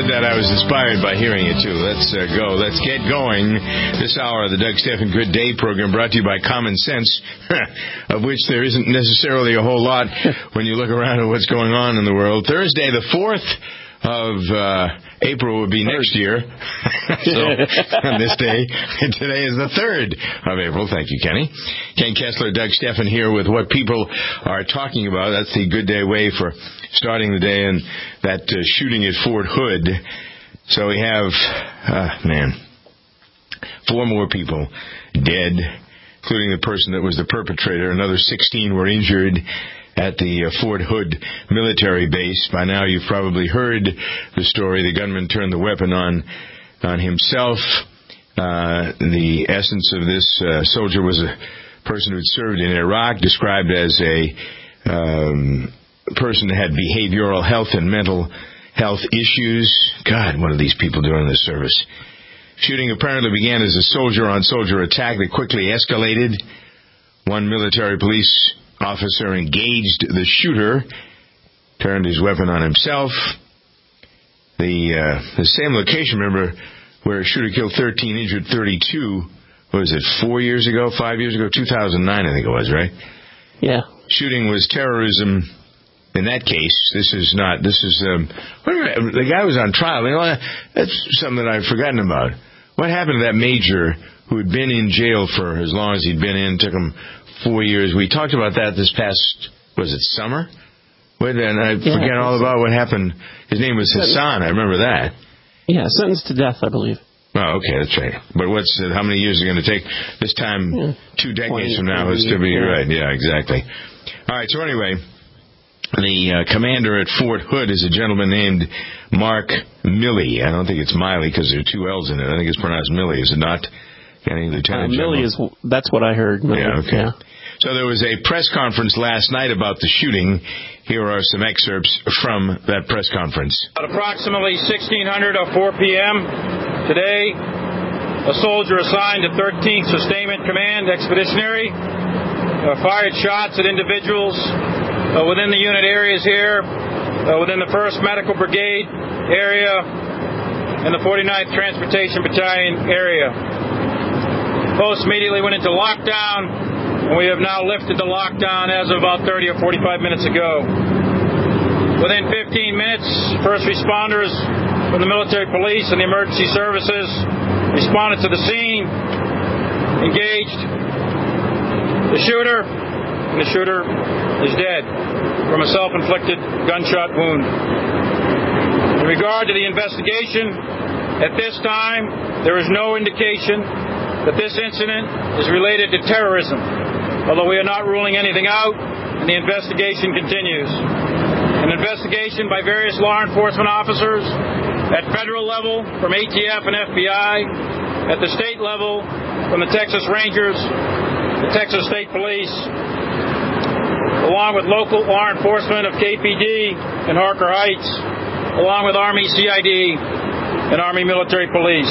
heard that, I was inspired by hearing it, too. Let's go. Let's get going. This hour of the Doug Stephan Good Day program brought to you by Common Sense, of which there isn't necessarily a whole lot when you look around at what's going on in the world. Thursday, the 4th of April would be next year. So, on this day, and today is the 3rd of April. Thank you, Kenny. Ken Kessler, Doug Stephan here with what people are talking about. That's the Good Day way for starting the day, and that shooting at Fort Hood. So we have, 4 more people dead, including the person that was the perpetrator. Another 16 were injured at the Fort Hood military base. By now you've probably heard the story. The gunman turned the weapon on himself. The essence of this soldier was a person who had served in Iraq, described as a person that had behavioral health and mental health issues. God, what are these people doing in this service? Shooting apparently began as a soldier-on-soldier attack that quickly escalated. One military police officer engaged the shooter, turned his weapon on himself. The same location, remember, where a shooter killed 13, injured 32, what was it, 4 years ago, 5 years ago, 2009, I think it was, right? Yeah. Shooting was terrorism. In that case, the guy was on trial. You know, that's something that I've forgotten about. What happened to that major who had been in jail for as long as he'd been in, took him 4 years. We talked about that this past, was it summer? And I forget all about what happened. His name was Hassan. I remember that. Yeah, sentenced to death, I believe. Oh, okay, that's right. But how many years is it going to take? This time, 2 decades from now, it's to be right. Yeah, exactly. All right, so anyway, the commander at Fort Hood is a gentleman named Mark Milley. I don't think it's Miley because there are 2 L's in it. I think it's pronounced Milley, is it not? Lieutenant General. Milley that's what I heard. Milley. Yeah, okay. Yeah. So there was a press conference last night about the shooting. Here are some excerpts from that press conference. At approximately 1600 or 4 p.m. today, a soldier assigned to 13th Sustainment Command Expeditionary fired shots at individuals within the unit areas here, within the 1st Medical Brigade area and the 49th Transportation Battalion area. Post immediately went into lockdown, and we have now lifted the lockdown as of about 30 or 45 minutes ago. Within 15 minutes, first responders from the military police and the emergency services responded to the scene, engaged the shooter, and the shooter is dead from a self-inflicted gunshot wound. In regard to the investigation, at this time, there is no indication that this incident is related to terrorism, although we are not ruling anything out, and the investigation continues. An investigation by various law enforcement officers at federal level from ATF and FBI, at the state level from the Texas Rangers, the Texas State Police, along with local law enforcement of KPD and Harker Heights, along with Army CID and Army Military Police.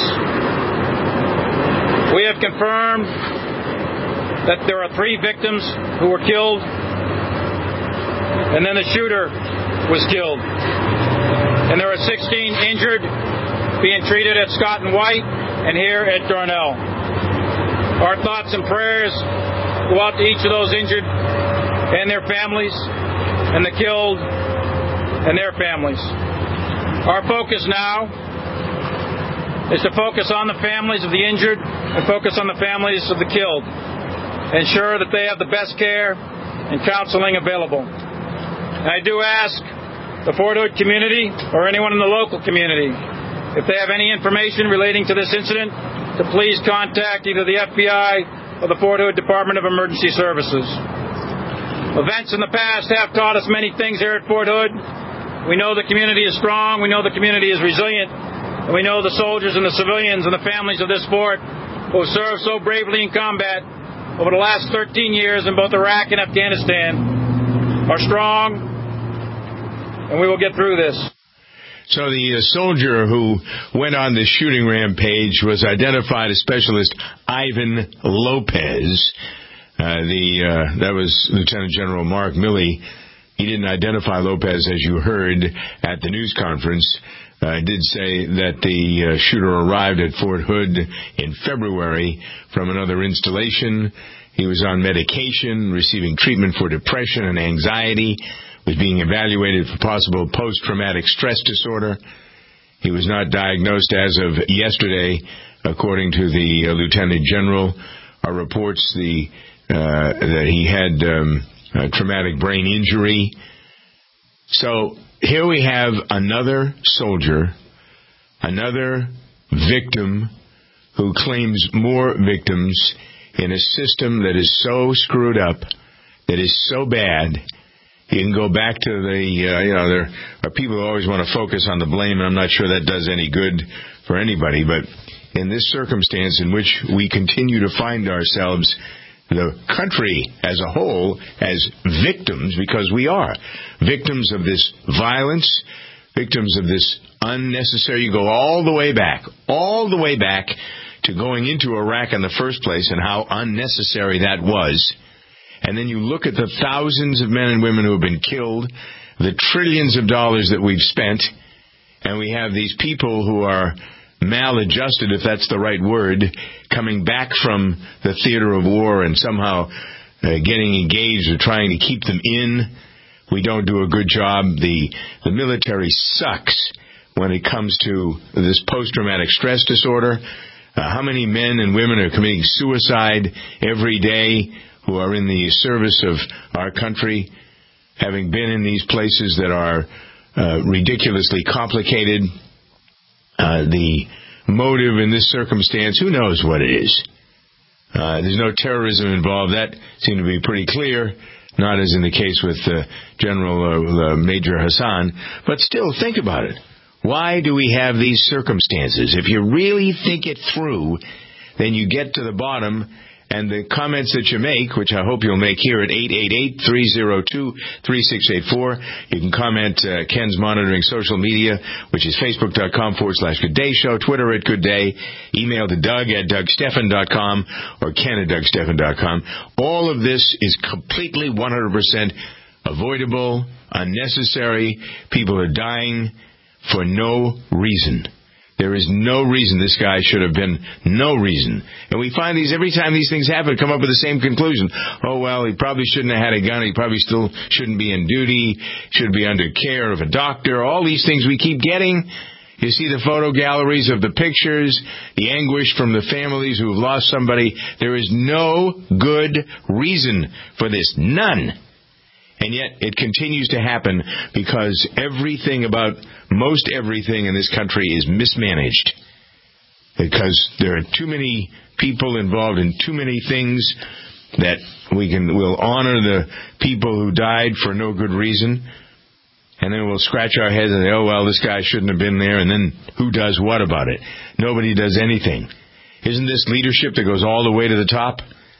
We have confirmed that there are 3 victims who were killed, and then the shooter was killed. And there are 16 injured, being treated at Scott and White and here at Darnell. Our thoughts and prayers go out to each of those injured and their families, and the killed and their families. Our focus now is to focus on the families of the injured and focus on the families of the killed. Ensure that they have the best care and counseling available. And I do ask the Fort Hood community or anyone in the local community, if they have any information relating to this incident, to please contact either the FBI or the Fort Hood Department of Emergency Services. Events in the past have taught us many things here at Fort Hood. We know the community is strong. We know the community is resilient. And we know the soldiers and the civilians and the families of this fort who have served so bravely in combat over the last 13 years in both Iraq and Afghanistan are strong, and we will get through this. So the soldier who went on the shooting rampage was identified as Specialist Ivan Lopez. That was Lieutenant General Mark Milley. He didn't identify Lopez, as you heard at the news conference. did say that the shooter arrived at Fort Hood in February from another installation. He was on medication, receiving treatment for depression and anxiety, was being evaluated for possible post-traumatic stress disorder. He was not diagnosed as of yesterday, according to the Lieutenant General. Our reports that he had a traumatic brain injury. So here we have another soldier, another victim who claims more victims in a system that is so screwed up, that is so bad. You can go back to there are people who always want to focus on the blame, and I'm not sure that does any good for anybody. But in this circumstance in which we continue to find ourselves, the country as a whole, as victims, because we are victims of this violence, victims of this unnecessary, you go all the way back to going into Iraq in the first place and how unnecessary that was. And then you look at the thousands of men and women who have been killed, the trillions of dollars that we've spent, and we have these people who are maladjusted, if that's the right word, coming back from the theater of war and somehow getting engaged or trying to keep them in. We don't do a good job. The military sucks when it comes to this post-traumatic stress disorder. How many men and women are committing suicide every day who are in the service of our country, having been in these places that are ridiculously complicated? The motive in this circumstance, who knows what it is? There's no terrorism involved. That seemed to be pretty clear, not as in the case with General Major Hassan. But still, think about it. Why do we have these circumstances? If you really think it through, then you get to the bottom. And the comments that you make, which I hope you'll make here at 888-302-3684. You can comment. Ken's monitoring social media, which is Facebook.com/Good Day Show, Twitter at Good Day, email to Doug at DougStephan.com or Ken at DougStephan.com. All of this is completely 100% avoidable, unnecessary. People are dying for no reason. There is no reason this guy should have been, no reason. And we find these, every time these things happen, come up with the same conclusion. Oh, well, he probably shouldn't have had a gun. He probably still shouldn't be in duty, should be under care of a doctor. All these things we keep getting. You see the photo galleries of the pictures, the anguish from the families who have lost somebody. There is no good reason for this. None. And yet it continues to happen because everything about most everything in this country is mismanaged. Because there are too many people involved in too many things that we'll honor the people who died for no good reason. And then we'll scratch our heads and say, oh, well, this guy shouldn't have been there. And then who does what about it? Nobody does anything. Isn't this leadership that goes all the way to the top?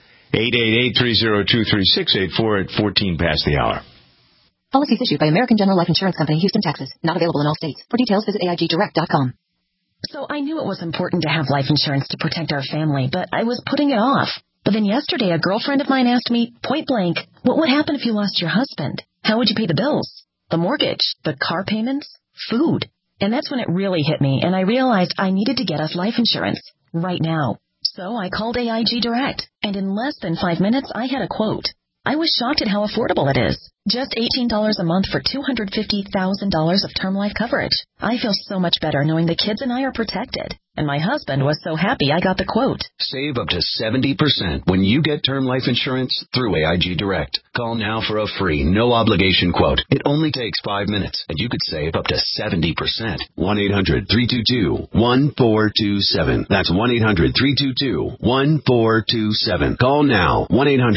888-302-3684 at 14 past the hour. Policies issued by American General Life Insurance Company, Houston, Texas. Not available in all states. For details, visit AIGdirect.com. So I knew it was important to have life insurance to protect our family, but I was putting it off. But then yesterday, a girlfriend of mine asked me, point blank, what would happen if you lost your husband? How would you pay the bills? The mortgage? The car payments? Food? And that's when it really hit me, and I realized I needed to get us life insurance right now. So I called AIG Direct, and in less than 5 minutes, I had a quote. I was shocked at how affordable it is. Just $18 a month for $250,000 of term life coverage. I feel so much better knowing the kids and I are protected. And my husband was so happy I got the quote. Save up to 70% when you get term life insurance through AIG Direct. Call now for a free, no-obligation quote. It only takes 5 minutes, and you could save up to 70%. 1-800-322-1427. That's 1-800-322-1427. Call now.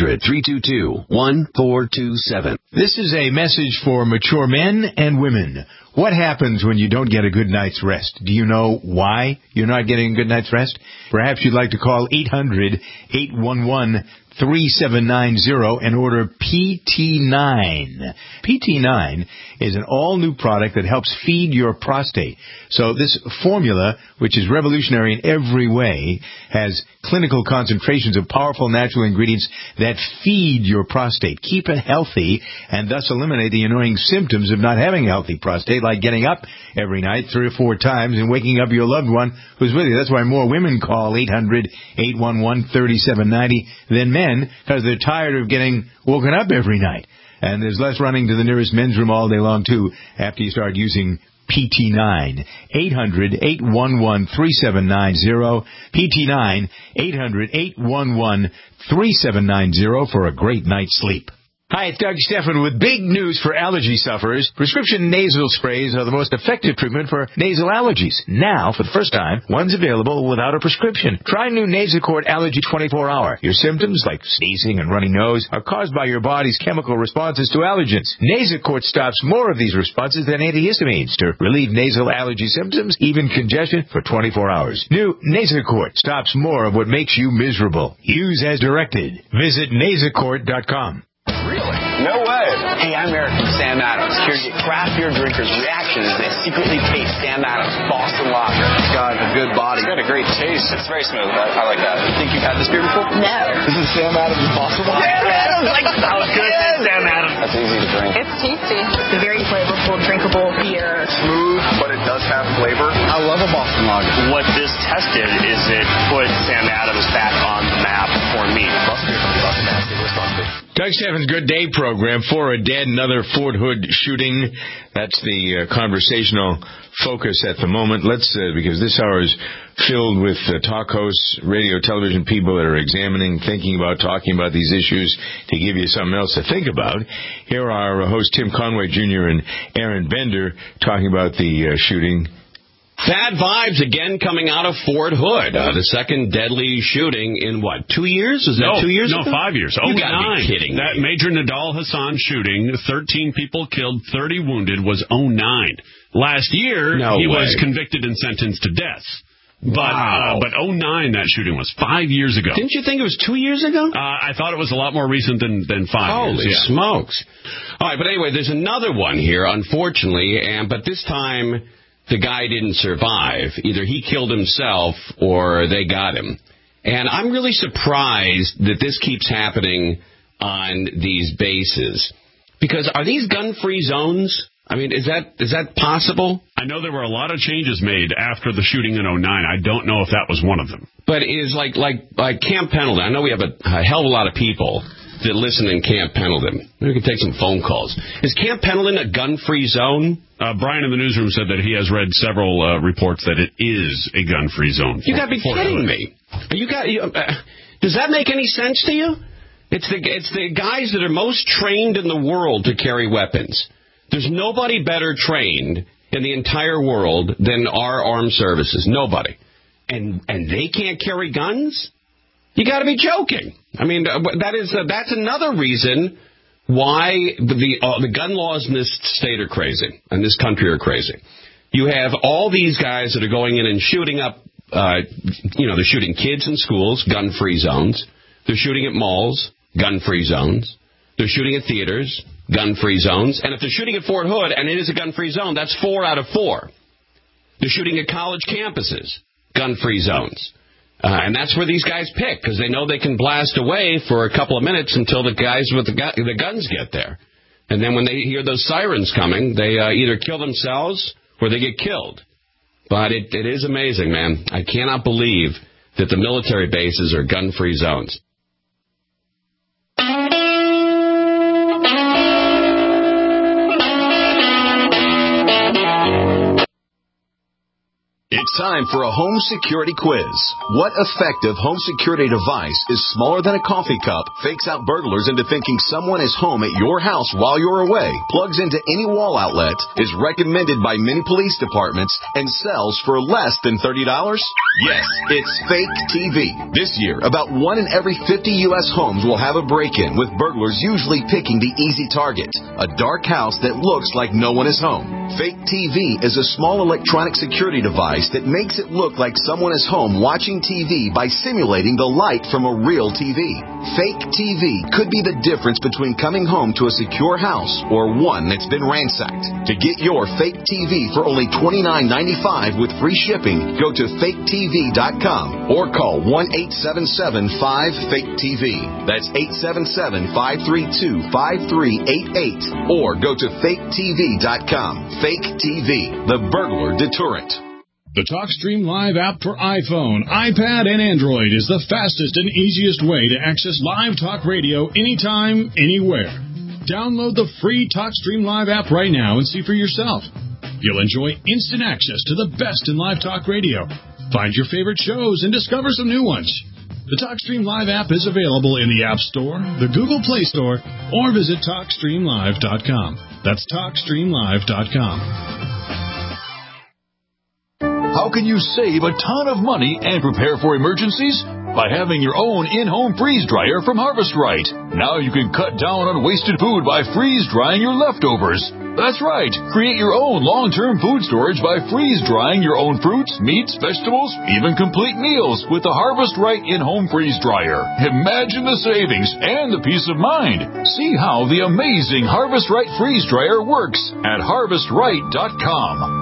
1-800-322-1427. This is a message for mature men and women. What happens when you don't get a good night's rest? Do you know why you're not getting a good night's rest? Perhaps you'd like to call 800-811-3888. 3790 and order PT9. PT9 is an all-new product that helps feed your prostate. So this formula, which is revolutionary in every way, has clinical concentrations of powerful natural ingredients that feed your prostate, keep it healthy, and thus eliminate the annoying symptoms of not having a healthy prostate, like getting up every night 3 or 4 times and waking up your loved one who's with you. That's why more women call 800-811-3790 than men, because they're tired of getting woken up every night. And there's less running to the nearest men's room all day long, too, after you start using PT9. 800-811-3790. PT9, 800-811-3790 for a great night's sleep. Hi, it's Doug Stephan with big news for allergy sufferers. Prescription nasal sprays are the most effective treatment for nasal allergies. Now, for the first time, one's available without a prescription. Try new Nasacort Allergy 24-Hour. Your symptoms, like sneezing and runny nose, are caused by your body's chemical responses to allergens. Nasacort stops more of these responses than antihistamines to relieve nasal allergy symptoms, even congestion, for 24 hours. New Nasacort stops more of what makes you miserable. Use as directed. Visit Nasacort.com. Really? No way. Hey, I'm Eric from Sam Adams, here to get craft beer drinkers' reaction as they secretly taste Sam Adams Boston Lager. It's got a good body. It's got a great taste. It's very smooth. I like that. You think you've had this beer before? No. This is Sam Adams Boston Lager. Sam Adams! Like, that was good. Sam Adams. That's easy to drink. It's tasty. It's a very flavorful, drinkable beer. Smooth, but it does have flavor. I love a Boston Lager. What this tested is it put Sam Adams back on the map for me. Doug Stephan's Good Day program. 4 are dead, another Fort Hood shooting. That's the conversational focus at the moment. Let's, because this hour is filled with talk hosts, radio, television people that are examining, thinking about, talking about these issues to give you something else to think about. Here are hosts Tim Conway Jr. and Aaron Bender talking about the shooting. Bad vibes again coming out of Fort Hood. The second deadly shooting in, 2 years? Is that 2 years ago? 5 years. You gotta be kidding me. That Major Nadal Hassan shooting, 13 people killed, 30 wounded, was 2009. Last year, he was convicted and sentenced to death. But 2009, that shooting was 5 years ago. Didn't you think it was 2 years ago? I thought it was a lot more recent than 5 years. Holy smokes. All right, but anyway, there's another one here, unfortunately, but this time the guy didn't survive. Either he killed himself or they got him. And I'm really surprised that this keeps happening on these bases. Because are these gun-free zones? I mean, is that possible? I know there were a lot of changes made after the shooting in 2009. I don't know if that was one of them. But is like Camp Pendleton. I know we have a hell of a lot of people that listen in Camp Pendleton. Maybe we can take some phone calls. Is Camp Pendleton a gun-free zone? Brian in the newsroom said that he has read several reports that it is a gun-free zone. You got to be kidding me. Does that make any sense to you? It's the guys that are most trained in the world to carry weapons. There's nobody better trained in the entire world than our armed services. Nobody. And they can't carry guns? You got to be joking. I mean, that's another reason why the gun laws in this state are crazy, and this country are crazy. You have all these guys that are going in and shooting up, they're shooting kids in schools, gun-free zones. They're shooting at malls, gun-free zones. They're shooting at theaters, gun-free zones. And if they're shooting at Fort Hood, and it is a gun-free zone, that's 4 out of 4. They're shooting at college campuses, gun-free zones. And that's where these guys pick, because they know they can blast away for a couple of minutes until the guys with the guns get there. And then when they hear those sirens coming, they either kill themselves or they get killed. But it is amazing, man. I cannot believe that the military bases are gun-free zones. It's time for a home security quiz. What effective home security device is smaller than a coffee cup, fakes out burglars into thinking someone is home at your house while you're away, plugs into any wall outlet, is recommended by many police departments, and sells for less than $30? Yes, it's Fake TV. This year, about 1 in every 50 U.S. homes will have a break-in, with burglars usually picking the easy target, a dark house that looks like no one is home. Fake TV is a small electronic security device device that makes it look like someone is home watching TV by simulating the light from a real TV. Fake TV could be the difference between coming home to a secure house or one that's been ransacked. To get your fake TV for only $29.95 with free shipping, go to faketv.com or call 1-877-5-FAKE-TV. That's 877-532-5388. Or go to faketv.com. Fake TV, the burglar deterrent. The TalkStream Live app for iPhone, iPad, and Android is the fastest and easiest way to access live talk radio anytime, anywhere. Download the free TalkStream Live app right now and see for yourself. You'll enjoy instant access to the best in live talk radio. Find your favorite shows and discover some new ones. The TalkStream Live app is available in the App Store, the Google Play Store, or visit TalkStreamLive.com. That's TalkStreamLive.com. How can you save a ton of money and prepare for emergencies? By having your own in-home freeze dryer from Harvest Right. Now you can cut down on wasted food by freeze drying your leftovers. That's right. Create your own long-term food storage by freeze drying your own fruits, meats, vegetables, even complete meals with the Harvest Right in-home freeze dryer. Imagine the savings and the peace of mind. See how the amazing Harvest Right freeze dryer works at harvestright.com.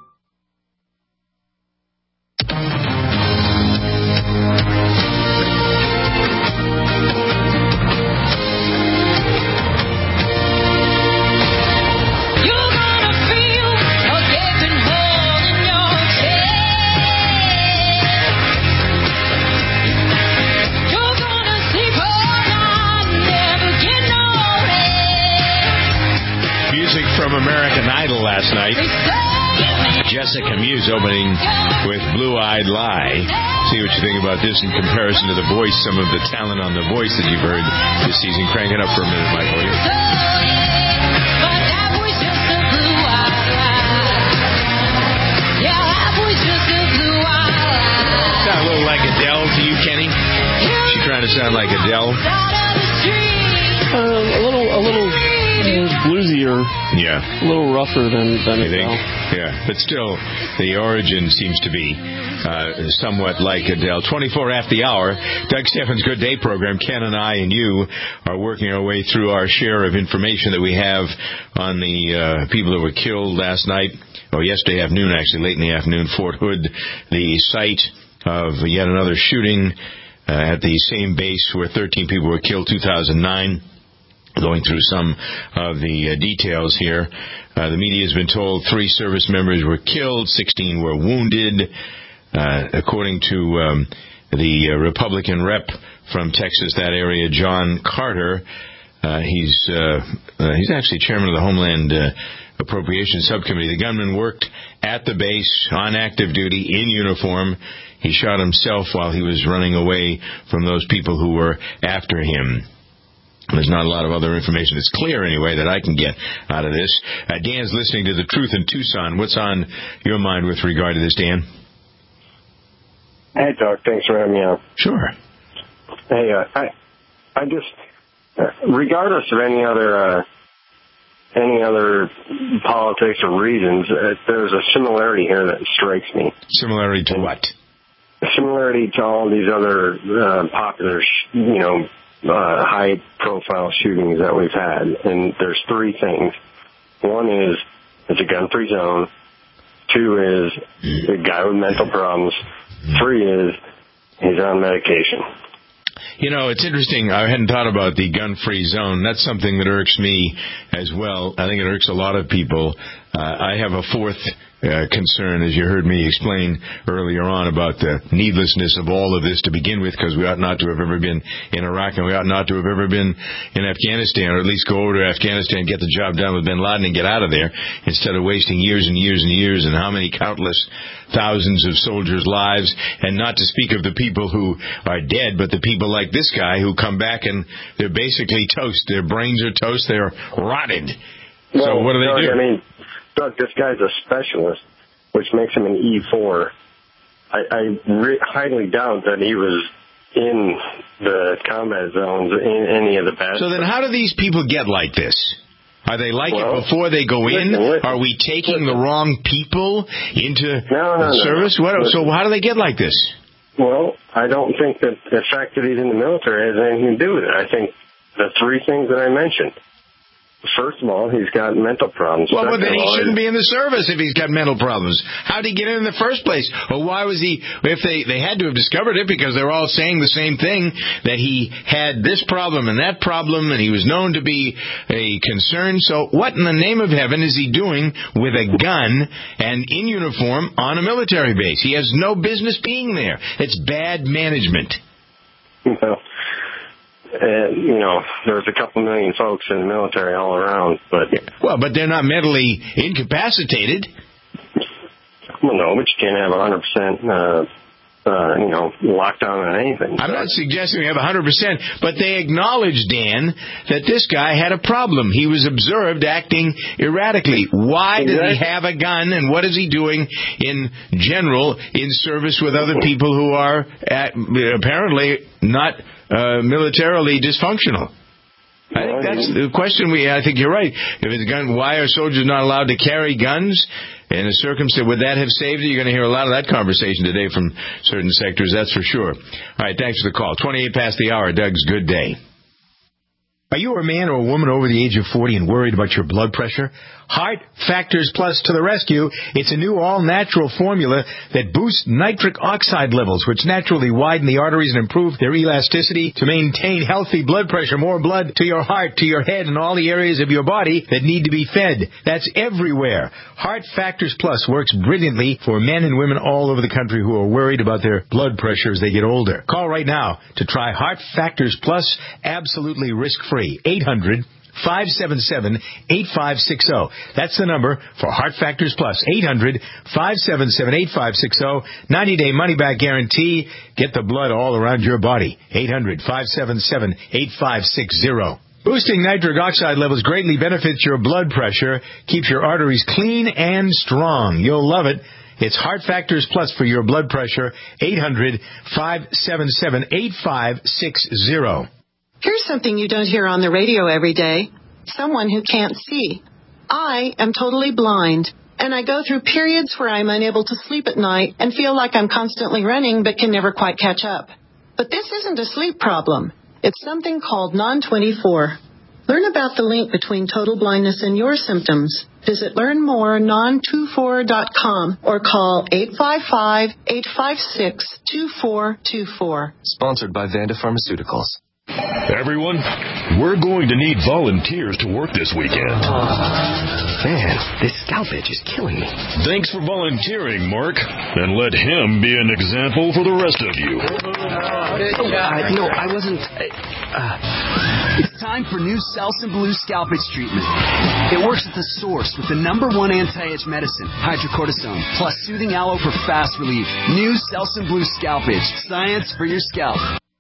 From American Idol last night. Jessica Muse opening with Blue-Eyed Lie. See what you think about this in comparison to The Voice, some of the talent on The Voice that you've heard this season. Crank it up for a minute, Michael. Sound a little like Adele to you, Kenny? She trying to sound like Adele? A little bluesier. Yeah. A little rougher than you Adele. think? Yeah, but still, the origin seems to be somewhat like Adele. 24 after the hour, Doug Steffens' Good Day program. Ken and I and you are working our way through our share of information that we have on the people that were killed last night, or yesterday afternoon, actually, late in the afternoon. Fort Hood, the site of yet another shooting at the same base where 13 people were killed, 2009. Going through some of the details here. The media has been told 3 service members were killed, 16 were wounded. According to the Republican rep from Texas, that area, John Carter, he's actually chairman of the Homeland Appropriations Subcommittee. The gunman worked at the base on active duty in uniform. He shot himself while he was running away from those people who were after him. There's not a lot of other information that's clear, anyway, that I can get out of this. Dan's listening to The Truth in Tucson. What's on your mind with regard to this, Dan? Hey, Doc. Thanks for having me on. Sure. Hey, I just, regardless of any other politics or reasons, there's a similarity here that strikes me. Similarity to what? Similarity to all these other popular, high-profile shootings that we've had. And there's 3 things. One is it's a gun-free zone. 2 is a guy with mental problems. 3 is he's on medication. It's interesting. I hadn't thought about the gun-free zone. That's something that irks me as well. I think it irks a lot of people. I have a 4th concern, as you heard me explain earlier on, about the needlessness of all of this to begin with, because we ought not to have ever been in Iraq, and we ought not to have ever been in Afghanistan, or at least go over to Afghanistan, get the job done with bin Laden, and get out of there, instead of wasting years and years and years, and how many countless thousands of soldiers' lives, and not to speak of the people who are dead, but the people like this guy who come back and they're basically toast. Their brains are toast. They're rotted. Well, so what do they do? Doug, this guy's a specialist, which makes him an E4. I highly doubt that he was in the combat zones in any of the bad. So then how do these people get like this? Are they like it before they go in? Are we taking the wrong people into service? No. So how do they get like this? Well, I don't think that the fact that he's in the military has anything to do with it. I think the three things that I mentioned. First of all, he's got mental problems. Well, then he shouldn't be in the service if he's got mental problems. How did he get in the first place? Or why was he, if they had to have discovered it because they're all saying the same thing, that he had this problem and that problem and he was known to be a concern. So what in the name of heaven is he doing with a gun and in uniform on a military base? He has no business being there. It's bad management. There's a couple million folks in the military all around, but they're not mentally incapacitated. Well, no, but you can't have 100%, lockdown on anything. I'm not suggesting we have 100%, but they acknowledge, Dan, that this guy had a problem. He was observed acting erratically. Why did he have a gun, and what is he doing in general in service with other people who are apparently not militarily dysfunctional? I think that's the question. I think you're right. If it's a gun, why are soldiers not allowed to carry guns? In a circumstance, would that have saved you? You're going to hear a lot of that conversation today from certain sectors, that's for sure. All right, thanks for the call. 28 past the hour, Doug's Good Day. Are you a man or a woman over the age of 40 and worried about your blood pressure? Heart Factors Plus to the rescue. It's a new all-natural formula that boosts nitric oxide levels, which naturally widen the arteries and improve their elasticity to maintain healthy blood pressure. More blood to your heart, to your head, and all the areas of your body that need to be fed. That's everywhere. Heart Factors Plus works brilliantly for men and women all over the country who are worried about their blood pressure as they get older. Call right now to try Heart Factors Plus absolutely risk-free. 800-577-8560. That's the number for Heart Factors Plus. 800-577-8560. 90-day money-back guarantee. Get the blood all around your body. 800-577-8560. Boosting nitric oxide levels greatly benefits your blood pressure, keeps your arteries clean and strong. You'll love it. It's Heart Factors Plus for your blood pressure. 800-577-8560. Here's something you don't hear on the radio every day. Someone who can't see. I am totally blind, and I go through periods where I'm unable to sleep at night and feel like I'm constantly running but can never quite catch up. But this isn't a sleep problem. It's something called Non-24. Learn about the link between total blindness and your symptoms. Visit learnmorenon24.com or call 855-856-2424. Sponsored by Vanda Pharmaceuticals. Everyone, we're going to need volunteers to work this weekend. Man, this scalp itch is killing me. Thanks for volunteering, Mark. And let him be an example for the rest of you. No, I wasn't... It's time for new Selsun Blue scalp itch treatment. It works at the source with the #1 anti-itch medicine, hydrocortisone, plus soothing aloe for fast relief. New Selsun Blue scalp itch. Science for your scalp.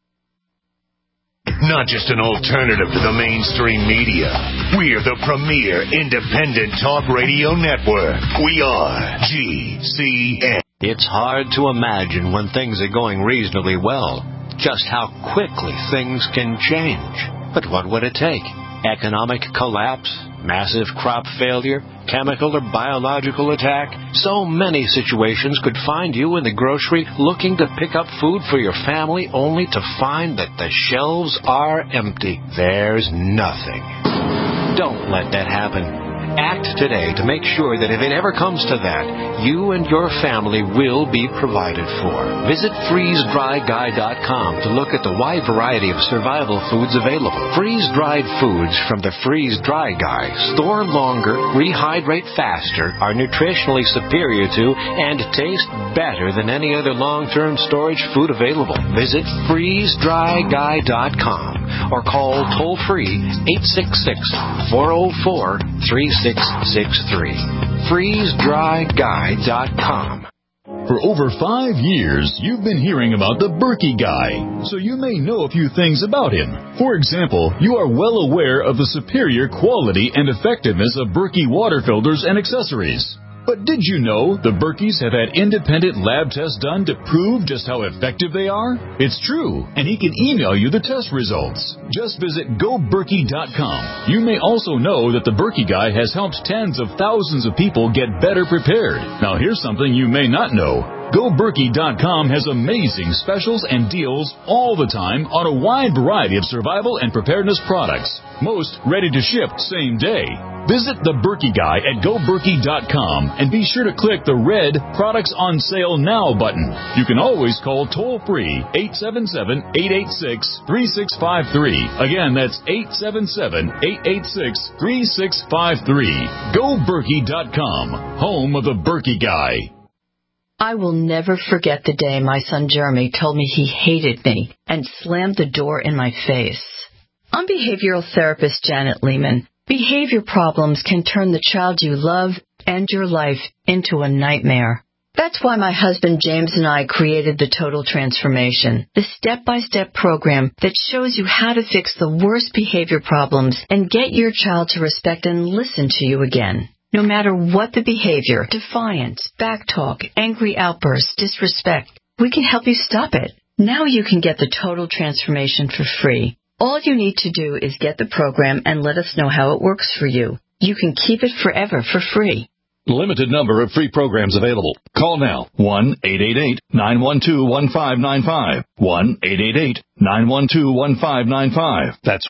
Not just an alternative to the mainstream media. We're the premier independent talk radio network. We are GCN. It's hard to imagine when things are going reasonably well, just how quickly things can change. But what would it take? Economic collapse? Massive crop failure? Chemical or biological attack? So many situations could find you in the grocery looking to pick up food for your family only to find that the shelves are empty. There's nothing. Don't let that happen. Act today to make sure that if it ever comes to that, you and your family will be provided for. Visit freezedryguy.com to look at the wide variety of survival foods available. Freeze-dried foods from the Freeze Dry Guy store longer, rehydrate faster, are nutritionally superior to, and taste better than any other long-term storage food available. Visit freezedryguy.com or call toll-free 866-404-3663. FreezeDryGuy.com. For over 5 years, you've been hearing about the Berkey Guy, so you may know a few things about him. For example, you are well aware of the superior quality and effectiveness of Berkey water filters and accessories. But did you know the Berkeys have had independent lab tests done to prove just how effective they are? It's true, and he can email you the test results. Just visit GoBerkey.com. You may also know that the Berkey Guy has helped tens of thousands of people get better prepared. Now here's something you may not know. GoBerkey.com has amazing specials and deals all the time on a wide variety of survival and preparedness products. Most ready to ship same day. Visit the Berkey Guy at GoBerkey.com and be sure to click the red Products on Sale Now button. You can always call toll-free 877-886-3653. Again, that's 877-886-3653. GoBerkey.com, home of the Berkey Guy. I will never forget the day my son Jeremy told me he hated me and slammed the door in my face. I'm behavioral therapist Janet Lehman. Behavior problems can turn the child you love and your life into a nightmare. That's why my husband James and I created the Total Transformation, the step-by-step program that shows you how to fix the worst behavior problems and get your child to respect and listen to you again. No matter what the behavior, defiance, backtalk, angry outbursts, disrespect, we can help you stop it. Now you can get the Total Transformation for free. All you need to do is get the program and let us know how it works for you. You can keep it forever for free. Limited number of free programs available. Call now. 1-888-912-1595. 1-888-912-1595. That's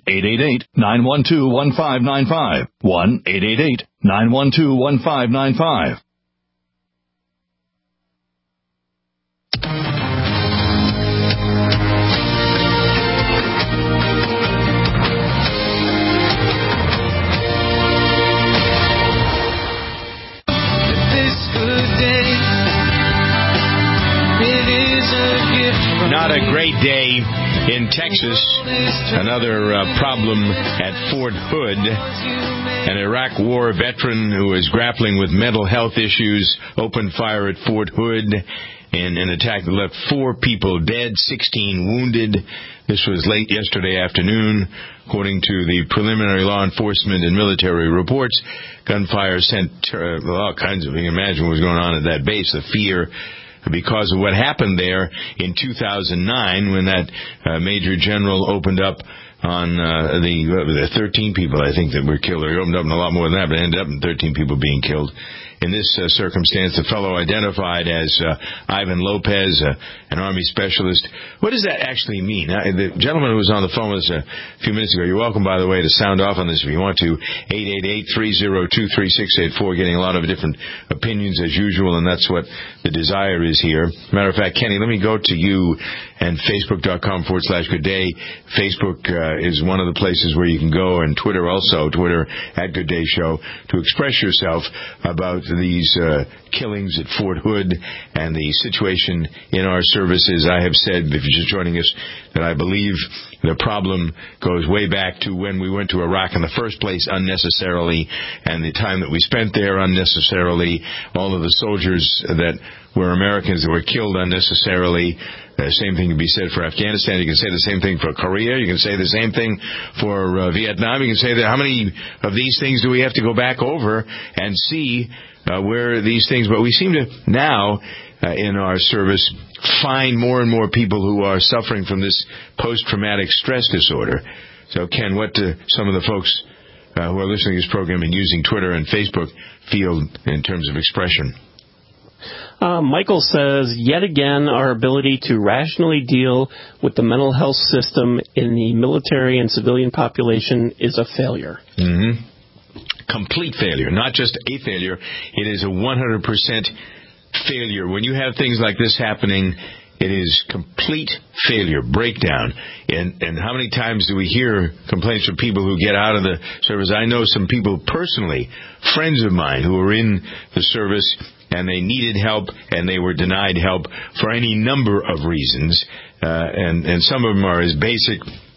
1-888-912-1595. 1-888-912-1595. Not a great day in Texas. Another problem at Fort Hood. An Iraq War veteran who is grappling with mental health issues opened fire at Fort Hood in an attack that left 4 people dead, 16 wounded. This was late yesterday afternoon. According to the preliminary law enforcement and military reports, gunfire sent all kinds of, you can imagine what was going on at that base, the fear because of what happened there in 2009 when that Major General opened up on the 13 people, I think, that were killed. It opened up in a lot more than that, but it ended up in 13 people being killed. In this circumstance, the fellow identified as Ivan Lopez, an Army specialist. What does that actually mean? The gentleman who was on the phone with us a few minutes ago, you're welcome, by the way, to sound off on this if you want to. 888-302-3684, getting a lot of different opinions as usual, and that's what the desire is here. Matter of fact, Kenny, let me go to you and Facebook.com/Good Day. Facebook is one of the places where you can go, and Twitter also, Twitter at Good Day Show, to express yourself about these killings at Fort Hood and the situation in our services. I have said, if you're just joining us, that I believe the problem goes way back to when we went to Iraq in the first place unnecessarily, and the time that we spent there unnecessarily, all of the soldiers that were Americans that were killed unnecessarily. Same thing can be said for Afghanistan. You can say the same thing for Korea. You can say the same thing for Vietnam. You can say that how many of these things do we have to go back over and see where these things... But we seem to now, in our service, find more and more people who are suffering from this post-traumatic stress disorder. So, Ken, what do some of the folks who are listening to this program and using Twitter and Facebook feel in terms of expression? Michael says, yet again, our ability to rationally deal with the mental health system in the military and civilian population is a failure. Mm-hmm. Complete failure. Not just a failure. It is a 100% failure. When you have things like this happening, it is complete failure, breakdown. And how many times do we hear complaints from people who get out of the service? I know some people personally, friends of mine who were in the service, and they needed help, and they were denied help for any number of reasons. And some of them are as basic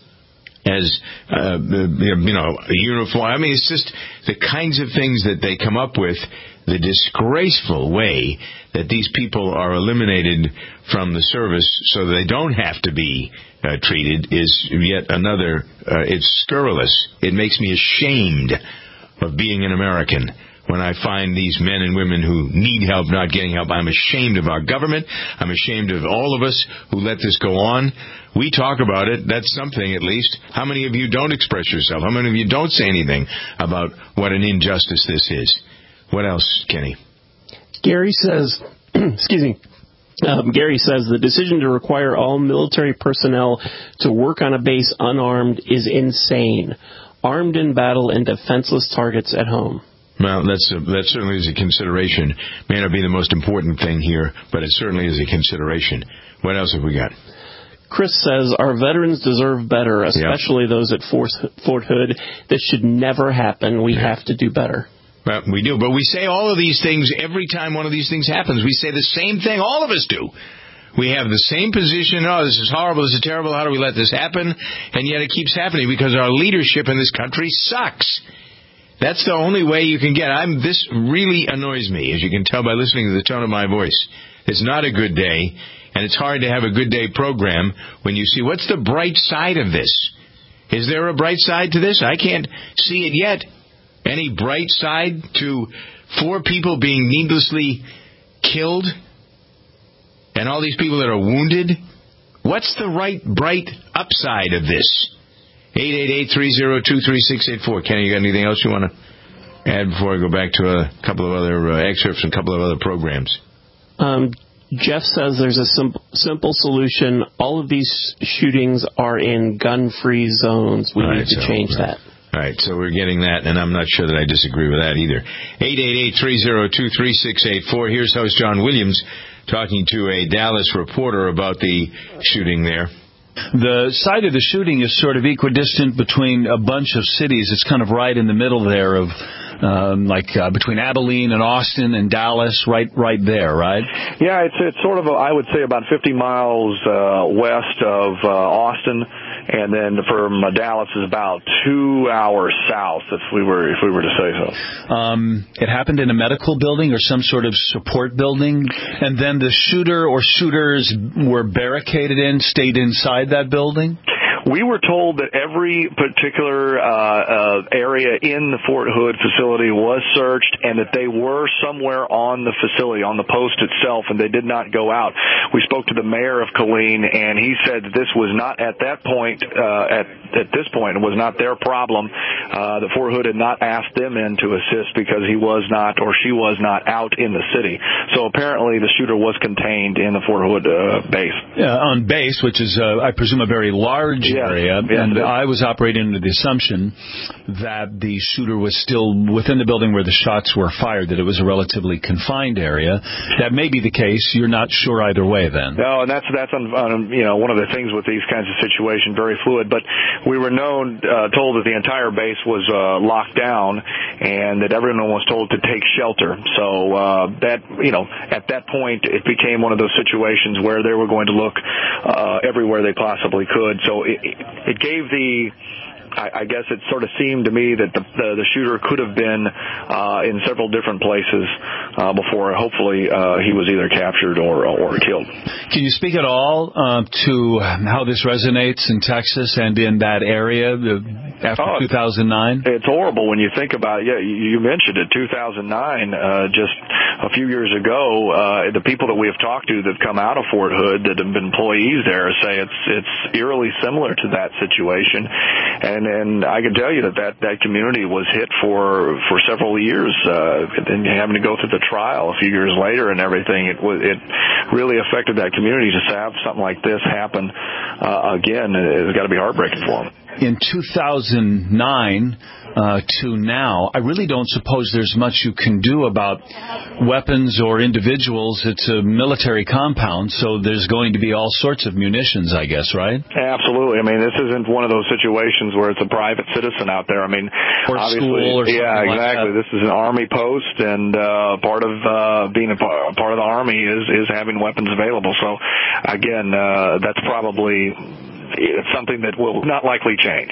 as, a uniform. I mean, it's just the kinds of things that they come up with, the disgraceful way that these people are eliminated from the service so that they don't have to be treated is yet another, it's scurrilous. It makes me ashamed of being an American when I find these men and women who need help not getting help. I'm ashamed of our government. I'm ashamed of all of us who let this go on. We talk about it. That's something, at least. How many of you don't express yourself? How many of you don't say anything about what an injustice this is? What else, Kenny? Gary says, excuse me. Gary says the decision to require all military personnel to work on a base unarmed is insane. Armed in battle and defenseless targets at home. Well, that certainly is a consideration. May not be the most important thing here, but it certainly is a consideration. What else have we got? Chris says our veterans deserve better, especially those at Fort Hood. This should never happen. We have to do better. Well, we do, but we say all of these things every time one of these things happens. We say the same thing. All of us do. We have the same position. Oh, this is horrible. This is terrible. How do we let this happen? And yet it keeps happening because our leadership in this country sucks. That's the only way you can get. This really annoys me, as you can tell by listening to the tone of my voice. It's not a good day, and it's hard to have a good day program when you see what's the bright side of this. Is there a bright side to this? I can't see it yet. Any bright side to 4 people being needlessly killed and all these people that are wounded? What's the bright upside of this? 888-302-3684. Kenny, you got anything else you want to add before I go back to a couple of other excerpts and a couple of other programs? Jeff says there's a simple solution. All of these shootings are in gun-free zones. We need to change that. All right, so we're getting that, and I'm not sure that I disagree with that either. 888-302-3684. Here's host John Williams talking to a Dallas reporter about the shooting there. The site of the shooting is sort of equidistant between a bunch of cities. It's kind of right in the middle there of between Abilene and Austin and Dallas, right there, right? Yeah, it's sort of I would say about 50 miles west of Austin, and then from Dallas is about 2 hours south, if we were to say so. It happened in a medical building or some sort of support building, and then the shooter or shooters were barricaded in, stayed inside that building? We were told that every particular area in the Fort Hood facility was searched and that they were somewhere on the facility, on the post itself, and they did not go out. We spoke to the mayor of Killeen, and he said that this was not at that point, at this point, it was not their problem. The Fort Hood had not asked them in to assist because he was not or she was not out in the city. So apparently the shooter was contained in the Fort Hood base. On base, which is, I presume, a very large area, and I was operating under the assumption that the shooter was still within the building where the shots were fired, that it was a relatively confined area. That may be the case. You're not sure either way, then. No, and that's one of the things with these kinds of situations, very fluid. But we were told that the entire base was locked down, and that everyone was told to take shelter. So at that point, it became one of those situations where they were going to look everywhere they possibly could. So it gave I guess it sort of seemed to me that the shooter could have been in several different places before hopefully he was either captured or killed. Can you speak at all to how this resonates in Texas and in that area after 2009? It's horrible when you think about it. Yeah, you mentioned it, 2009, just a few years ago. The people that we have talked to that have come out of Fort Hood that have been employees there say it's eerily similar to that situation. And I can tell you that community was hit for several years, and having to go through the trial a few years later and everything. It really affected that community. To have something like this happen again, it's got to be heartbreaking for them. In 2009 to now, I really don't suppose there's much you can do about weapons or individuals. It's a military compound, so there's going to be all sorts of munitions, I guess, right? Absolutely. I mean, this isn't one of those situations where it's a private citizen out there. I mean, or obviously, school or something exactly. Like that. This is an Army post, and part of being a part of the Army is having weapons available. So, again, that's probably something that will not likely change.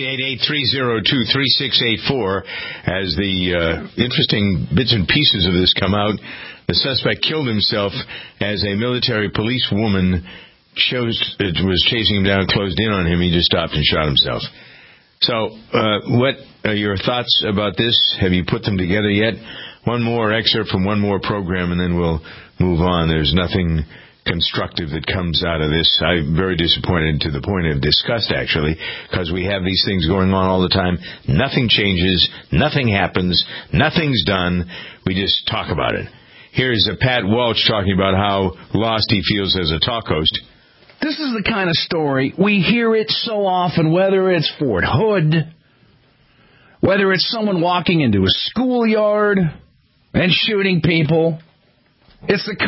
888-302-3684. As the interesting bits and pieces of this come out, the suspect killed himself as a military police woman was chasing him down, closed in on him. He just stopped and shot himself. So, what are your thoughts about this? Have you put them together yet? One more excerpt from one more program, and then we'll move on. There's nothing constructive that comes out of this. I'm very disappointed to the point of disgust, actually, because we have these things going on all the time. Nothing changes. Nothing happens. Nothing's done. We just talk about it. Here's Pat Walsh talking about how lost he feels as a talk host. This is the kind of story, we hear it so often, whether it's Fort Hood, whether it's someone walking into a schoolyard and shooting people. It's the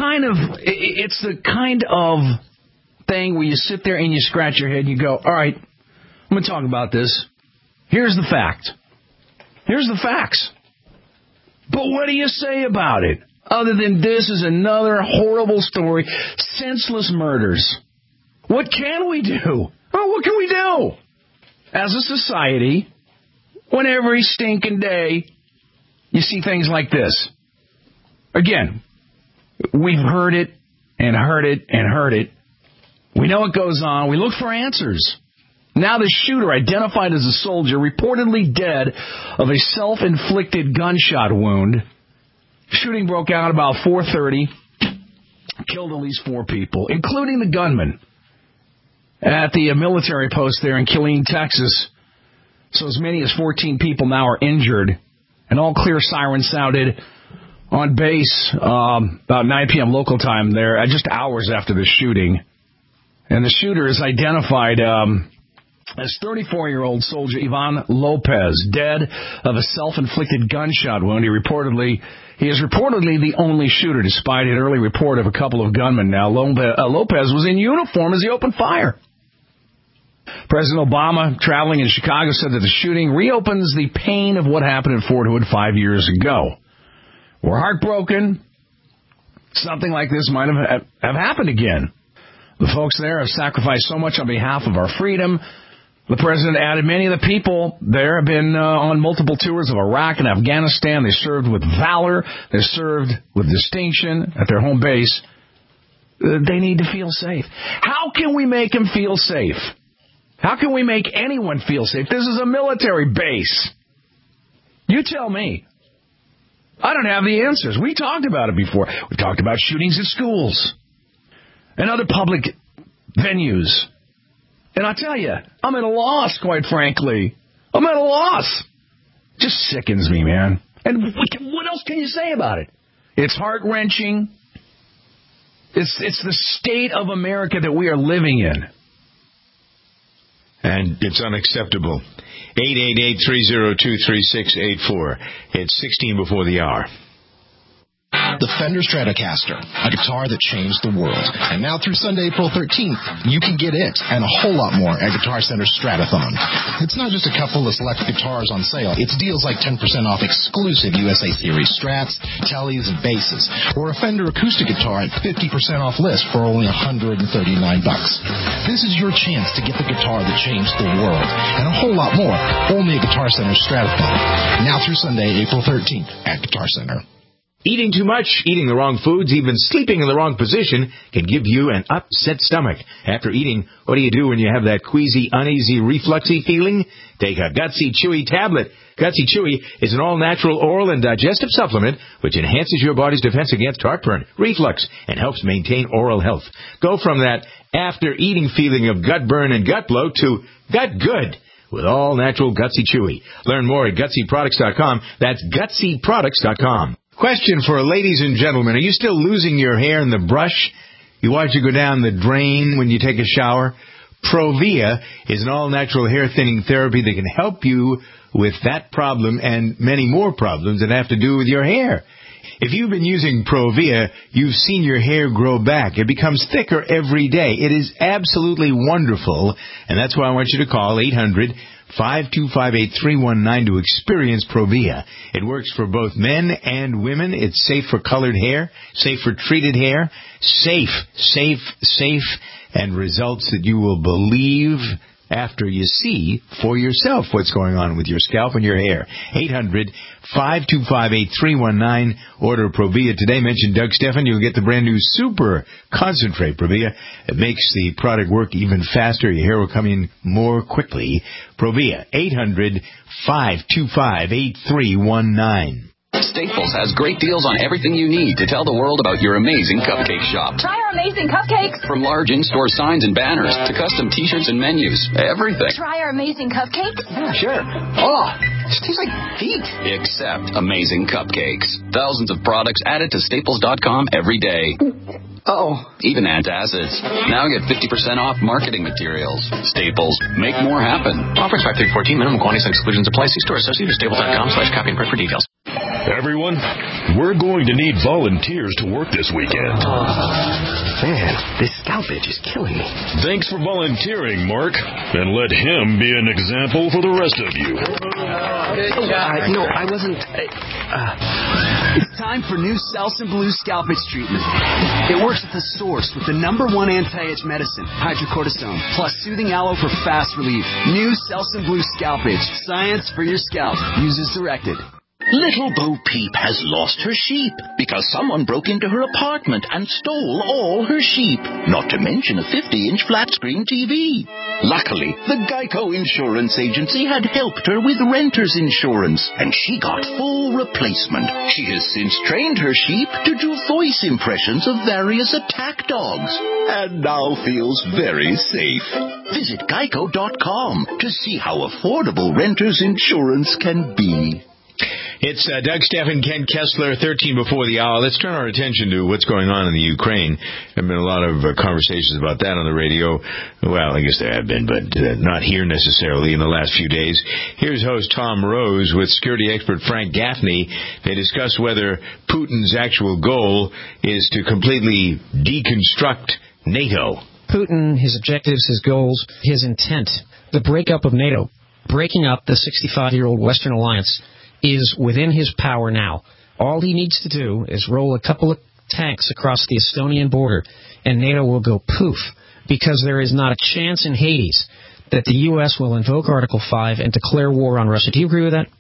kind of thing where you sit there and you scratch your head and you go, all right, I'm going to talk about this. Here's the fact. Here's the facts. But what do you say about it? Other than this is another horrible story, senseless murders. What can we do? Well, what can we do? As a society, when every stinking day you see things like this. Again, we've heard it and heard it and heard it. We know what goes on. We look for answers. Now the shooter, identified as a soldier, reportedly dead of a self-inflicted gunshot wound. Shooting broke out about 4:30. Killed at least 4 people, including the gunman at the military post there in Killeen, Texas. So as many as 14 people now are injured. An all-clear siren sounded on base about 9 p.m. local time there, just hours after the shooting. And the shooter is identified as 34-year-old soldier Ivan Lopez, dead of a self-inflicted gunshot wound. He is reportedly the only shooter, despite an early report of a couple of gunmen. Now, Lopez was in uniform as he opened fire. President Obama, traveling in Chicago, said that the shooting reopens the pain of what happened in Fort Hood 5 years ago. We're heartbroken. Something like this might have happened again. The folks there have sacrificed so much on behalf of our freedom. The president added many of the people there have been on multiple tours of Iraq and Afghanistan. They served with valor. They served with distinction at their home base. They need to feel safe. How can we make them feel safe? How can we make anyone feel safe? This is a military base. You tell me. I don't have the answers. We talked about it before. We talked about shootings at schools and other public venues. And I tell you, I'm at a loss, quite frankly. I'm at a loss. Just sickens me, man. And what else can you say about it? It's heart-wrenching. It's the state of America that we are living in. And it's unacceptable. 888-302-3684. It's 16 before the hour. The Fender Stratocaster, a guitar that changed the world. And now through Sunday, April 13th, you can get it and a whole lot more at Guitar Center's Stratathon. It's not just a couple of select guitars on sale. It's deals like 10% off exclusive USA Series Strats, Tellys, and basses, or a Fender acoustic guitar at 50% off list for only $139. This is your chance to get the guitar that changed the world and a whole lot more only at Guitar Center's Stratathon. Now through Sunday, April 13th at Guitar Center. Eating too much, eating the wrong foods, even sleeping in the wrong position can give you an upset stomach. After eating, what do you do when you have that queasy, uneasy, refluxy feeling? Take a Gutsy Chewy tablet. Gutsy Chewy is an all-natural oral and digestive supplement which enhances your body's defense against heartburn, reflux, and helps maintain oral health. Go from that after-eating feeling of gut burn and gut bloat to gut good with all-natural Gutsy Chewy. Learn more at GutsyProducts.com. That's GutsyProducts.com. Question for ladies and gentlemen. Are you still losing your hair in the brush? You watch it go down the drain when you take a shower? Provia is an all-natural hair thinning therapy that can help you with that problem and many more problems that have to do with your hair. If you've been using Provia, you've seen your hair grow back. It becomes thicker every day. It is absolutely wonderful, and that's why I want you to call 800-525-8319 to experience Provia. It works for both men and women. It's safe for colored hair, safe for treated hair, safe, and results that you will believe after you see for yourself what's going on with your scalp and your hair. 800-525-8319. Order Provia today. Mention Doug Stephan. You'll get the brand new Super Concentrate Provia. It makes the product work even faster. Your hair will come in more quickly. Provia. 800-525-8319. Staples has great deals on everything you need to tell the world about your amazing cupcake shop. Try our amazing cupcakes. From large in-store signs and banners to custom T-shirts and menus, everything. Try our amazing cupcakes. Yeah, sure. Oh, it tastes like feet. Except amazing cupcakes. Thousands of products added to Staples.com every day. Even antacids. Now get 50% off marketing materials. Staples. Make more happen. Offers 5/3/14. Minimum quantities and exclusions apply. See store associate or staples.com/copy and print for details. Everyone, we're going to need volunteers to work this weekend. Man, this scalp itch is killing me. Thanks for volunteering, Mark. And let him be an example for the rest of you. No, I wasn't... It's time for new Selsun Blue Scalp Itch treatment. It works at the source with the #1 anti-itch medicine, hydrocortisone, plus soothing aloe for fast relief. New Selsun Blue Scalp Itch. Science for your scalp. Use as directed. Little Bo Peep has lost her sheep because someone broke into her apartment and stole all her sheep, not to mention a 50-inch flat-screen TV. Luckily, the Geico Insurance Agency had helped her with renter's insurance, and she got full replacement. She has since trained her sheep to do voice impressions of various attack dogs, and now feels very safe. Visit Geico.com to see how affordable renter's insurance can be. It's Doug Stephan, Ken Kessler, 13 before the hour. Let's turn our attention to what's going on in the Ukraine. There have been a lot of conversations about that on the radio. Well, I guess there have been, but not here necessarily in the last few days. Here's host Tom Rose with security expert Frank Gaffney. They discuss whether Putin's actual goal is to completely deconstruct NATO. Putin, his objectives, his goals, his intent, the breakup of NATO, breaking up the 65-year-old Western alliance, is within his power now. All he needs to do is roll a couple of tanks across the Estonian border, and NATO will go poof, because there is not a chance in Hades that the U.S. will invoke Article 5 and declare war on Russia. Do you agree with that?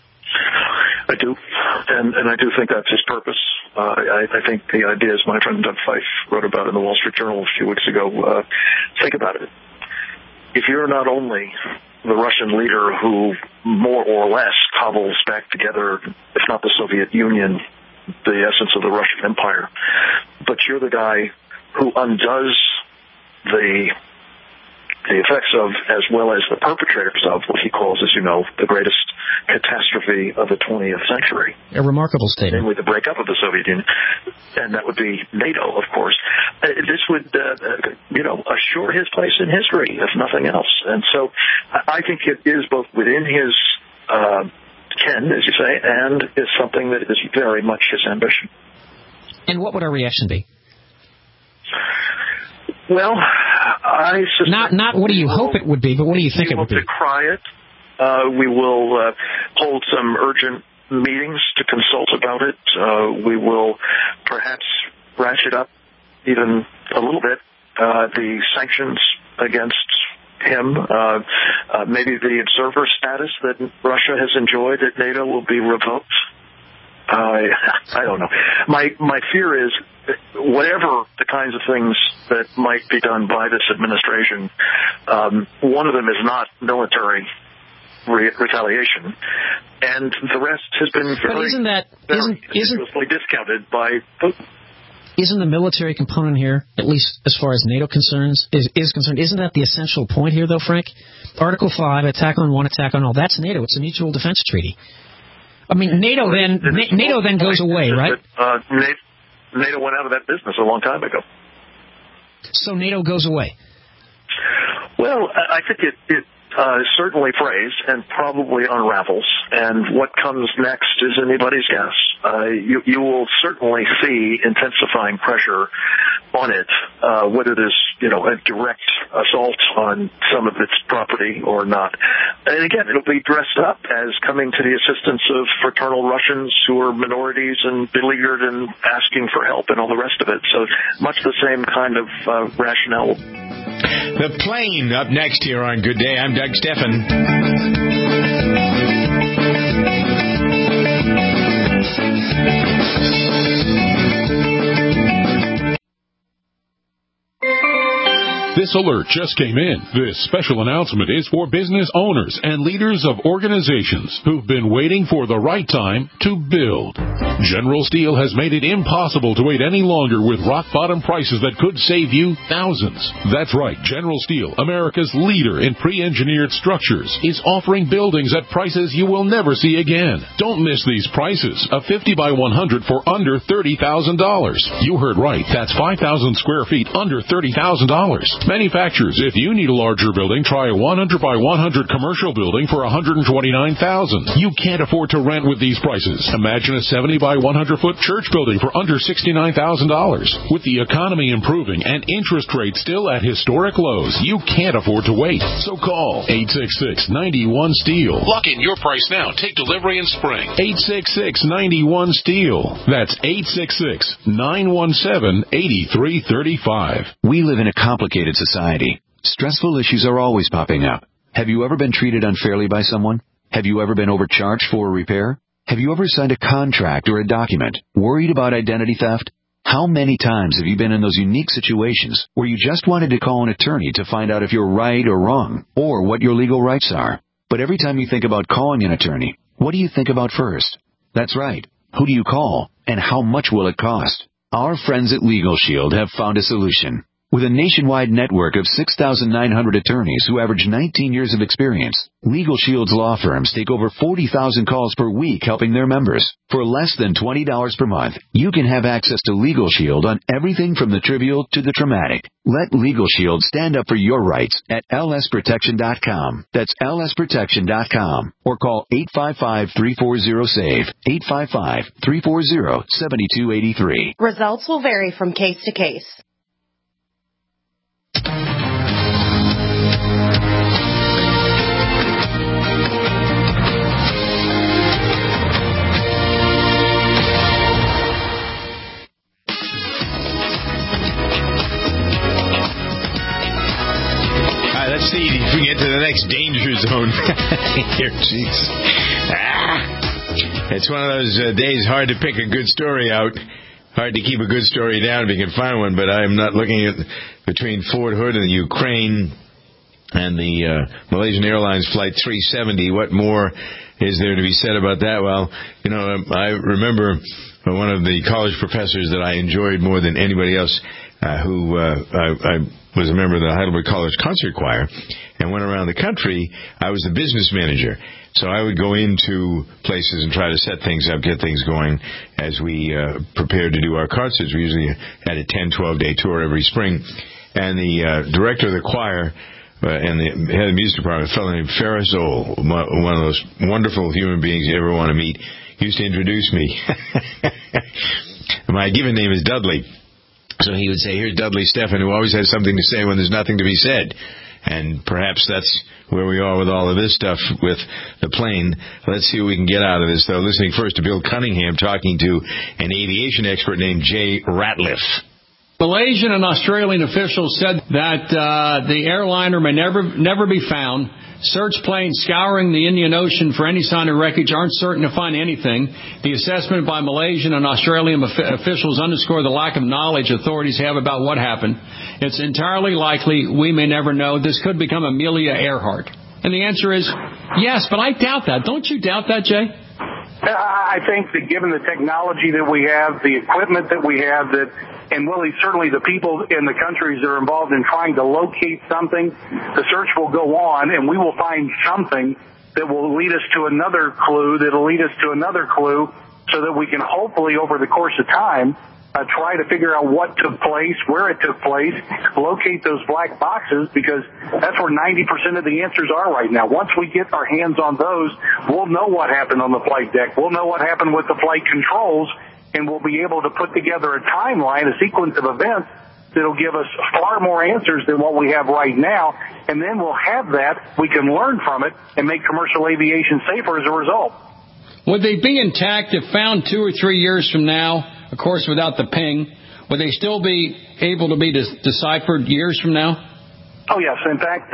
I do, and I do think that's his purpose. I think the idea, as my friend Doug Fife wrote about in the Wall Street Journal a few weeks ago, think about it. If you're not only the Russian leader who more or less cobbles back together, if not the Soviet Union, the essence of the Russian Empire, but you're the guy who undoes the effects of, as well as the perpetrators of, what he calls, as you know, the greatest catastrophe of the 20th century. A remarkable statement. Namely the breakup of the Soviet Union, and that would be NATO, of course. This would, assure his place in history, if nothing else. And so I think it is both within his ken, as you say, and is something that is very much his ambition. And what would our reaction be? Well, I suspect... Not what do you hope it would be, but what do you think it would be? We will decry it. We will hold some urgent meetings to consult about it. We will perhaps ratchet up even a little bit the sanctions against him. Maybe the observer status that Russia has enjoyed at NATO will be revoked. I don't know. My fear is, whatever the kinds of things that might be done by this administration, one of them is not military retaliation, and the rest has been very discounted by Putin. Isn't the military component here, at least as far as NATO is concerned, isn't that the essential point here, though, Frank? Article 5, attack on one, attack on all, that's NATO. It's a mutual defense treaty. I mean, NATO then goes away, right? NATO went out of that business a long time ago. So NATO goes away? Well, I think it certainly frays and probably unravels, and what comes next is anybody's guess. You will certainly see intensifying pressure on it, whether there's a direct assault on some of its property or not. And again, it'll be dressed up as coming to the assistance of fraternal Russians who are minorities and beleaguered and asking for help and all the rest of it. So much the same kind of rationale. The Plane up next here on Good Day. I'm Doug Steffen. This alert just came in. This special announcement is for business owners and leaders of organizations who've been waiting for the right time to build. General Steel has made it impossible to wait any longer with rock-bottom prices that could save you thousands. That's right. General Steel, America's leader in pre-engineered structures, is offering buildings at prices you will never see again. Don't miss these prices. A 50 by 100 for under $30,000. You heard right. That's 5,000 square feet under $30,000. Manufacturers, if you need a larger building, try a 100 by 100 commercial building for $129,000. You can't afford to rent with these prices. Imagine a 70 by 100 foot church building for under $69,000. With the economy improving and interest rates still at historic lows, you can't afford to wait. So call 866-91-STEEL. Lock in your price now. Take delivery in spring. 866-91-STEEL. That's 866-917-8335. We live in a complicated society. Stressful issues are always popping up. Have you ever been treated unfairly by someone? Have you ever been overcharged for a repair? Have you ever signed a contract or a document worried about identity theft? How many times have you been in those unique situations where you just wanted to call an attorney to find out if you're right or wrong, or what your legal rights are? But every time you think about calling an attorney, what do you think about first? That's right. Who do you call, and how much will it cost? Our friends at Legal Shield have found a solution. With a nationwide network of 6,900 attorneys who average 19 years of experience, Legal Shield's law firms take over 40,000 calls per week helping their members. For less than $20 per month, you can have access to Legal Shield on everything from the trivial to the traumatic. Let Legal Shield stand up for your rights at lsprotection.com. That's lsprotection.com. Or call 855-340-SAVE, 855-340-7283. Results will vary from case to case. Let's see if we get to the next danger zone here. Jeez. It's one of those days hard to pick a good story out. Hard to keep a good story down if you can find one, but I'm not looking at between Fort Hood and the Ukraine and the Malaysian Airlines Flight 370. What more is there to be said about that? Well, you know, I remember one of the college professors that I enjoyed more than anybody else, who I was a member of the Heidelberg College Concert Choir and went around the country. I was the business manager. So I would go into places and try to set things up, get things going as we prepared to do our concerts. We usually had a 10, 12-day tour every spring. And the director of the choir and the head of the music department, a fellow named Ferris Ohl, one of those wonderful human beings you ever want to meet, used to introduce me. My given name is Dudley. So he would say, here's Dudley Steffen, who always has something to say when there's nothing to be said. And perhaps that's where we are with all of this stuff with the plane. Let's see what we can get out of this, though. Listening first to Bill Cunningham talking to an aviation expert named Jay Ratliff. Malaysian and Australian officials said that the airliner may never be found. Search planes scouring the Indian Ocean for any sign of wreckage aren't certain to find anything. The assessment by Malaysian and Australian officials underscore the lack of knowledge authorities have about what happened. It's entirely likely we may never know. This could become Amelia Earhart. And the answer is yes, but I doubt that. Don't you doubt that, Jay? I think that given the technology that we have, the equipment that we have, and really certainly the people in the countries that are involved in trying to locate something, the search will go on, and we will find something that will lead us to another clue, that'll lead us to another clue, so that we can hopefully, over the course of time, try to figure out what took place, where it took place, locate those black boxes, because that's where 90% of the answers are right now. Once we get our hands on those, we'll know what happened on the flight deck. We'll know what happened with the flight controls, and we'll be able to put together a timeline, a sequence of events that'll give us far more answers than what we have right now. And then we'll have that. We can learn from it and make commercial aviation safer as a result. Would they be intact if found 2 or 3 years from now? Of course, without the ping, would they still be able to be deciphered years from now? Oh, yes. In fact,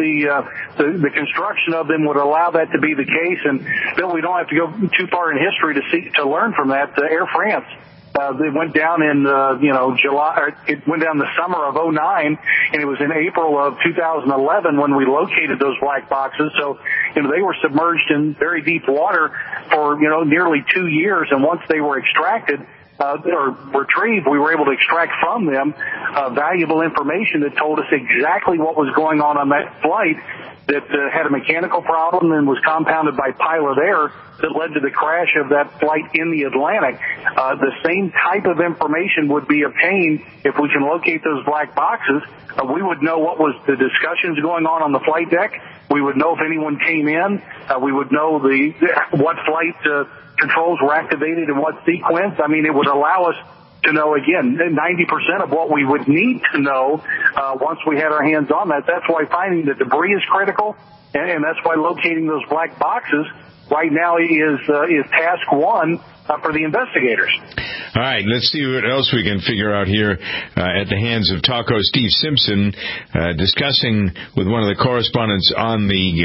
the construction of them would allow that to be the case. And, Bill, we don't have to go too far in history to learn from that. Air France, it went down in, July, or it went down the summer of 2009, and it was in April of 2011 when we located those black boxes. So, they were submerged in very deep water for, nearly 2 years. And once they were extracted, or retrieved, we were able to extract from them valuable information that told us exactly what was going on that flight that had a mechanical problem and was compounded by pilot error that led to the crash of that flight in the Atlantic. The same type of information would be obtained if we can locate those black boxes. We would know what was the discussions going on the flight deck. We would know if anyone came in. We would know what flight controls were activated in what sequence. I mean, it would allow us to know, again, 90% of what we would need to know once we had our hands on that. That's why finding the debris is critical, and that's why locating those black boxes right now is task one for the investigators. All right, let's see what else we can figure out here at the hands of Taco Steve Simpson, discussing with one of the correspondents on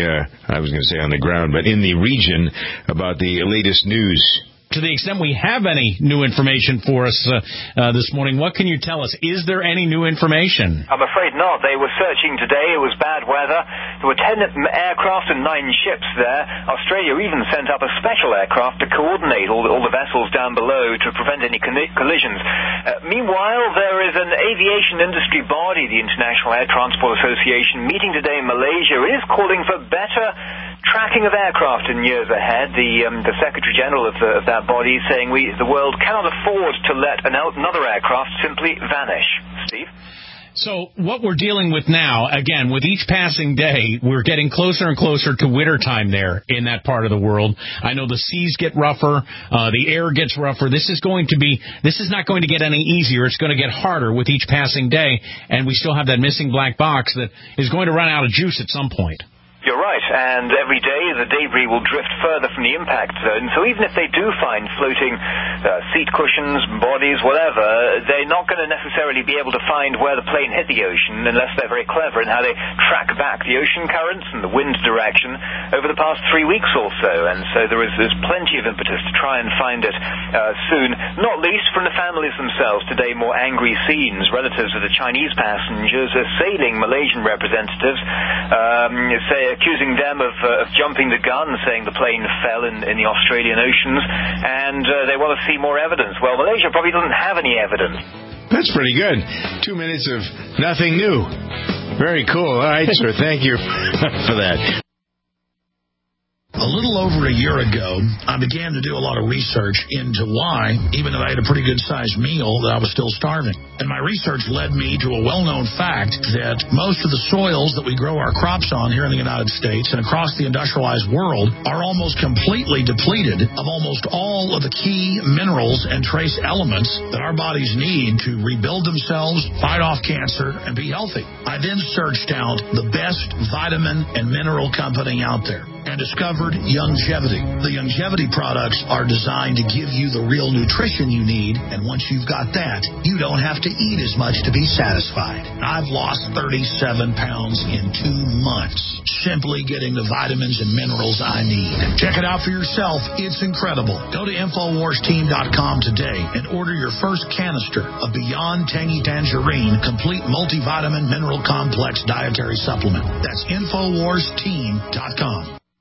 I was going to say on the ground, but in the region about the latest news. To the extent we have any new information for us this morning, what can you tell us? Is there any new information? I'm afraid not. They were searching today. It was bad weather. There were 10 aircraft and 9 ships there. Australia even sent up a special aircraft to coordinate all the vessels down below to prevent any collisions. Meanwhile, there is an aviation industry body, the International Air Transport Association, meeting today in Malaysia. It is calling for better tracking of aircraft in years ahead. The Secretary General of that body is saying the world cannot afford to let another aircraft simply vanish. Steve? So what we're dealing with now, again, with each passing day, we're getting closer and closer to wintertime there in that part of the world. I know the seas get rougher, the air gets rougher. This is not going to get any easier. It's going to get harder with each passing day, and we still have that missing black box that is going to run out of juice at some point. You're right, and every day the debris will drift further from the impact zone, so even if they do find floating seat cushions, bodies, whatever, they're not going to necessarily be able to find where the plane hit the ocean unless they're very clever in how they track back the ocean currents and the wind direction over the past 3 weeks or so, and so there's plenty of impetus to try and find it soon, not least from the families themselves. Today, more angry scenes. Relatives of the Chinese passengers assailing Malaysian representatives, accusing them of jumping the gun, saying the plane fell in the Australian oceans, and they want to see more evidence. Well, Malaysia probably doesn't have any evidence. That's pretty good. 2 minutes of nothing new. Very cool. All right, sir. Thank you for that. A little over a year ago, I began to do a lot of research into why, even though I had a pretty good-sized meal, that I was still starving. And my research led me to a well-known fact that most of the soils that we grow our crops on here in the United States and across the industrialized world are almost completely depleted of almost all of the key minerals and trace elements that our bodies need to rebuild themselves, fight off cancer, and be healthy. I then searched out the best vitamin and mineral company out there and discovered Youngevity. The Youngevity products are designed to give you the real nutrition you need, and once you've got that, you don't have to eat as much to be satisfied. I've lost 37 pounds in 2 months, simply getting the vitamins and minerals I need. Check it out for yourself. It's incredible. Go to InfoWarsTeam.com today and order your first canister of Beyond Tangy Tangerine Complete Multivitamin Mineral Complex Dietary Supplement. That's InfoWarsTeam.com.